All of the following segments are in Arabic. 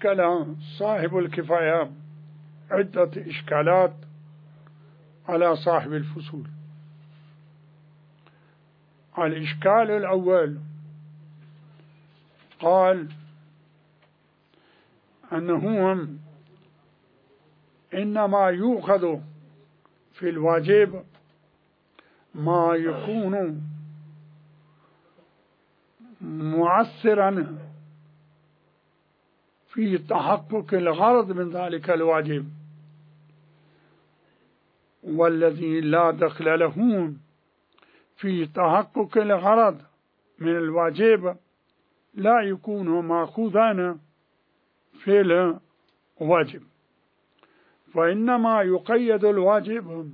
أشكل صاحب الكفاية عدة إشكالات على صاحب الفصول. الإشكال الأول قال أنه إنما يؤخذ في الواجب ما يكون مؤثرا في تحقق الغرض من ذلك الواجب، والذي لا دخل له في تحقق الغرض من الواجب لا يكون مأخوذا في الواجب، فإنما يقيد الواجب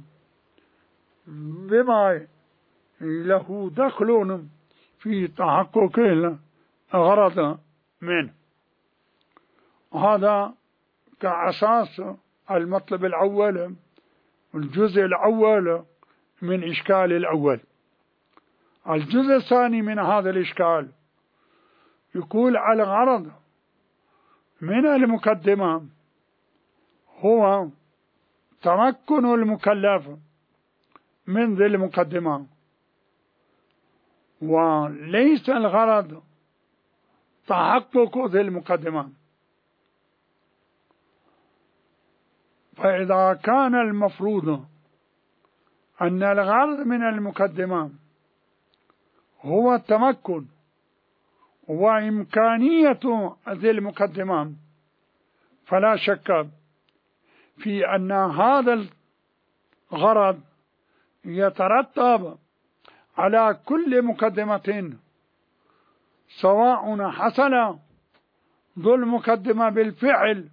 بما له دخل في تحقق الغرض منه. هذا كأساس المطلب الأول، الجزء الأول من إشكال الأول. الجزء الثاني من هذا الإشكال يقول الغرض من المقدمة هو تمكن المكلف من ذي المقدمة، وليس الغرض تحقق ذي المقدمة. فإذا كان المفروض أن الغرض من المقدمة هو التمكن وإمكانية ذي المقدمة، فلا شك في أن هذا الغرض يترتب على كل مقدمة، سواء حصل ذو المقدمة بالفعل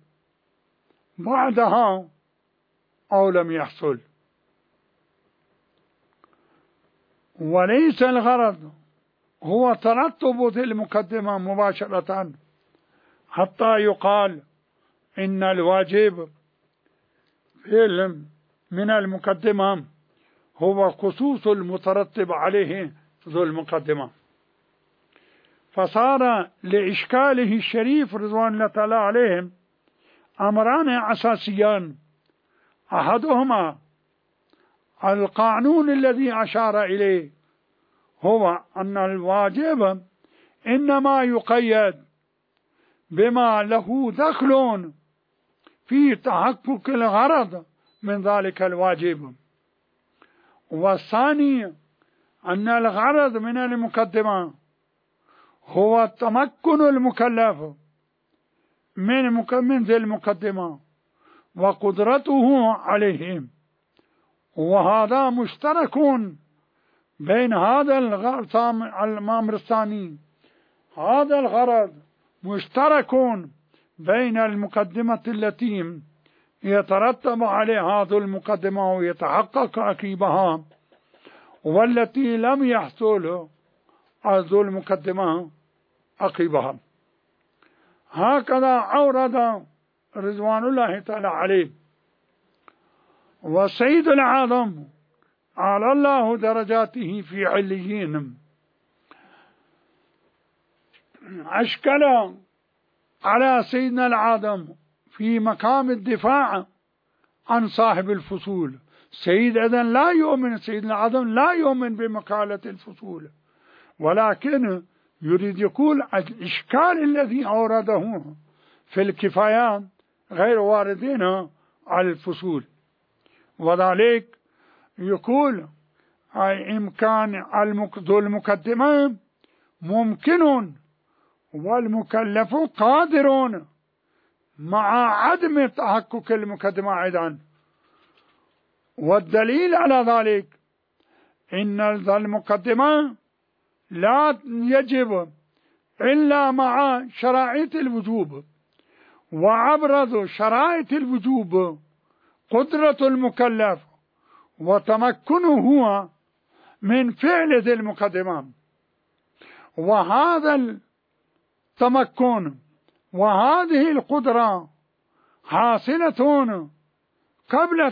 بعدها أو لم يحصل. وليس الغرض هو ترتب ذي المقدمة مباشرة حتى يقال إن الواجب من المقدمة هو خصوص المترتب عليه ذو المقدمة. فصار لإشكاله الشريف رضوان الله تعالى عليهم أمران أساسيان، أحدهما القانون الذي أشار إليه هو أن الواجب إنما يقيد بما له دخل في تحقق الغرض من ذلك الواجب، والثاني أن الغرض من المقدمة هو تمكن المكلف من ذي المقدمة وقدرته عليهم، وهذا مشترك بين هذا الغرض الأمر الثاني. هذا الغرض مشترك بين المقدمة التي يترتب عليها ذو المقدمة ويتحقق عقيبها، والتي لم يحصل ذو المقدمة عقيبها. هكذا أورد رضوان الله تعالى عليه. وسيد العظم على الله درجاته في عليين أشكل على سيدنا العظم في مقام الدفاع عن صاحب الفصول. سيد إذن لا يؤمن، سيدنا العظم لا يؤمن بمقالة الفصول، ولكن يريد يقول الإشكال الذي أورده في الكفايات غير واردين على الفصول، وذلك يقول إمكان ذو المقدمة ممكن والمكلف قادر مع عدم تحقق المقدمة أيضا. والدليل على ذلك إن ذا المقدمة لا يجب إلا مع شرائط الوجوب، وأبرز شرائط الوجوب قدرة المكلف وتمكنه من فعل ذي المقدمة. وهذا التمكن وهذه القدرة حاصلة قبل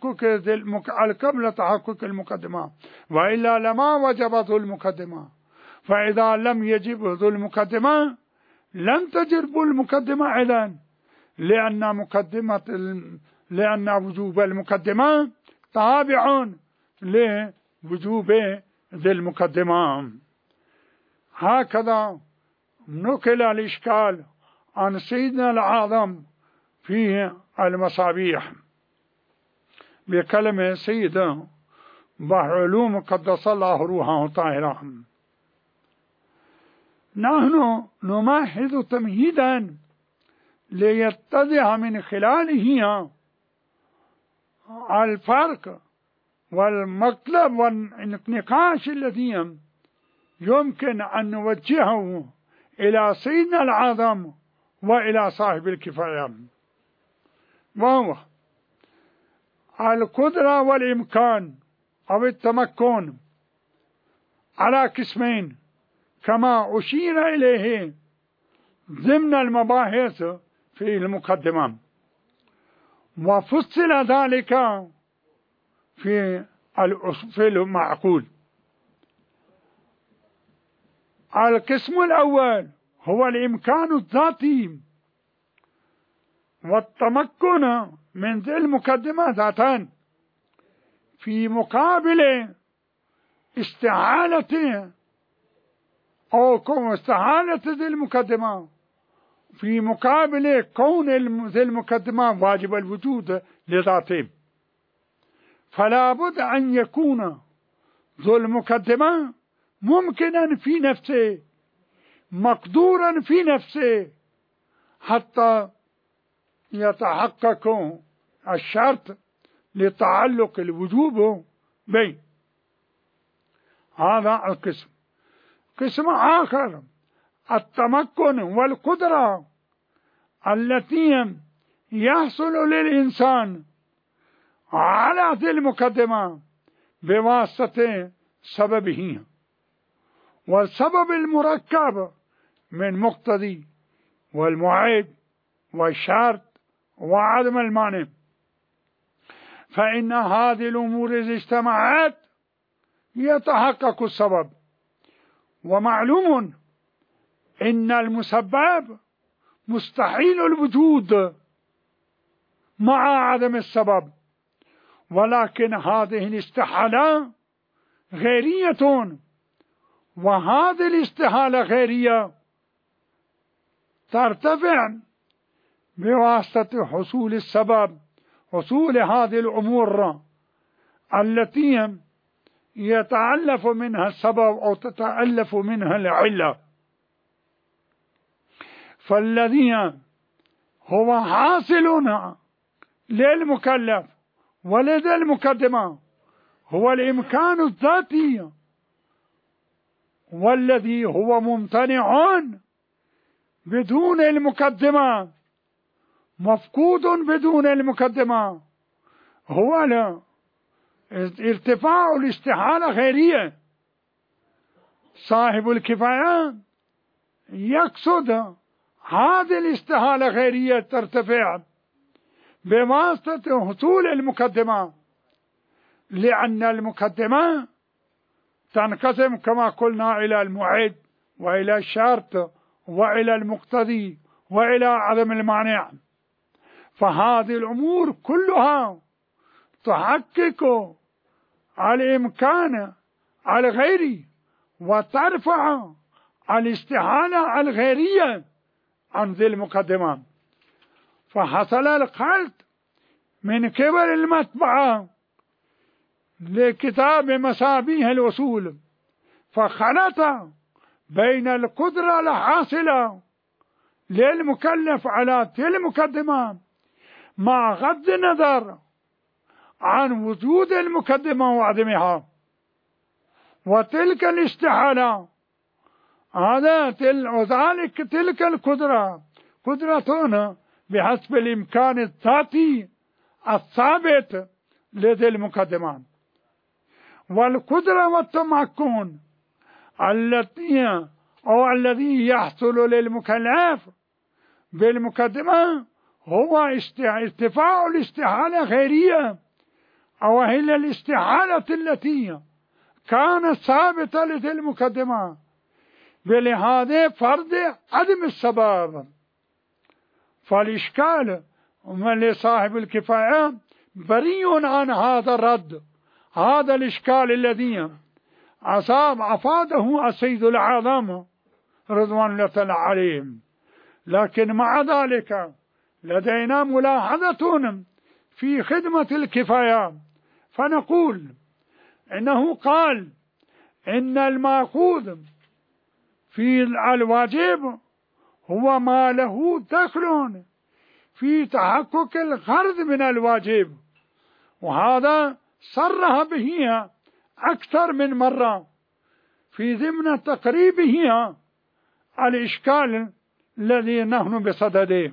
تحقق المقدمة، وإلا لما وجبت المقدمة. فإذا لم يجب ذو المقدمة لم تجب المقدمة إذن، لأن وجوب المقدمة تابع لوجوب ذي المقدمة. هكذا نقل الإشكال عن سيدنا الأعظم في المصابيح بكلمة سيدة بحر علوم قدس الله روحه طاهرة. نحن نمهد تمهيدا ليتضح من خلاله الفرق والمطلب والنقاش الذي يمكن أن نوجهه إلى سيدنا الأعظم وإلى صاحب الكفاية، وهو القدرة والإمكان أو التمكن على قسمين كما أشير إليه ضمن المباحث في المقدمة، وفصل ذلك في المعقول. القسم الأول هو الإمكان الذاتي والتمكن من ذي المقدمة ذاتان في مقابل استحالة ذي المقدمة، في مقابل كون ذي المقدمة واجب الوجود لذاته. فلا بد أن يكون ذو المقدمة ممكنا في نفسه، مقدورا في نفسه، حتى يتحقق الشرط لتعلق الوجوب به. هذا القسم. قسم آخر التمكن والقدرة التي يحصل للإنسان على ذي المقدمة بواسطة سببه، والسبب المركب من مقتضي والمعيد والشرط وعدم المانع. فإن هذه الأمور إذا اجتمعت يتحقق السبب. ومعلوم إن المسبب مستحيل الوجود مع عدم السبب، ولكن هذه الاستحالة غيرية، وهذه الاستحالة غيرية ترتفع بواسطة حصول السبب، حصول هذه الأمور التي يتألف منها السبب أو تتألف منها العلة. فالذي هو حاصل للمكلف ولدى المقدمة هو الإمكان الذاتي، والذي هو ممتنع بدون المقدمة، مفقود بدون المقدمة، هو ارتفاع الاستحالة غيرية. صاحب الكفاية يقصد هذه الاستحالة غيرية ترتفع بواسطة حصول المقدمة، لأن المقدمة تنقسم كما قلنا إلى المعد وإلى الشرط وإلى المقتضي وإلى عدم المانع. فهذه الأمور كلها تحقق الإمكان الغيري وترفع الاستحالة الغيرية عن ذي المقدمة. فحصل الخلط من قبل المطبعة لكتاب مصابيح الأصول، فخلط بين القدرة الحاصلة للمكلف على ذي المقدمة مع غض النظر عن وجود المقدمة وعدمها، وتلك الاستحالة وذلك تلك القدرة قدرتنا بحسب الإمكان الذاتي الثابت لدى المقدمة. والقدرة والتمكن الذي يحصل للمكلف بالمقدمة هو ارتفاع الاستحالة غيرية، أو هي الاستحالة التي كانت ثابتة لدى المقدمة بلهذا فرض عدم السبب. فالإشكال من لصاحب الكفاية بريء عن هذا الرد. هذا الإشكال الذي أفاده السيد الأعظم رضوان الله تعالى عليهم. لكن مع ذلك لدينا ملاحظة في خدمة الكفاية، فنقول إنه قال إن المأخوذ في الواجب هو ما له دخل في تحقق الغرض من الواجب، وهذا صرح به أكثر من مرة في ضمن تقريبه الإشكال الذي نحن بصدده،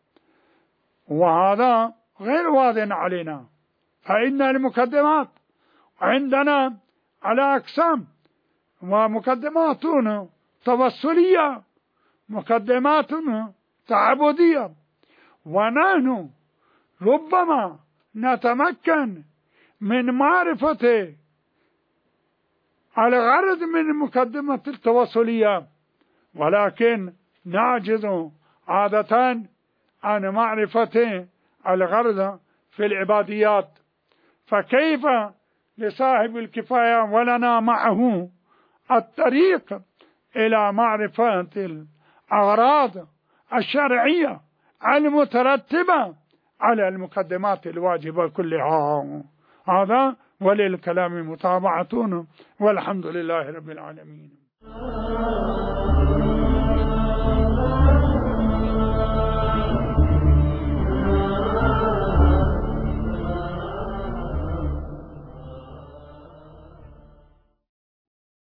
وهذا غير واضح علينا. فإن المقدمات عندنا على أقسام، ومقدمات توسلية، مقدمات تعبدية، ونحن ربما نتمكن من معرفة الغرض من المقدمة التوسلية، ولكن نعجز عادة عن معرفة الغرض في العباديات. فكيف لصاحب الكفاية ولنا معه الطريق إلى معرفة الأغراض الشرعية المترتبة على المقدمات الواجبة كلها؟ هذا وللكلام متابعة، والحمد لله رب العالمين.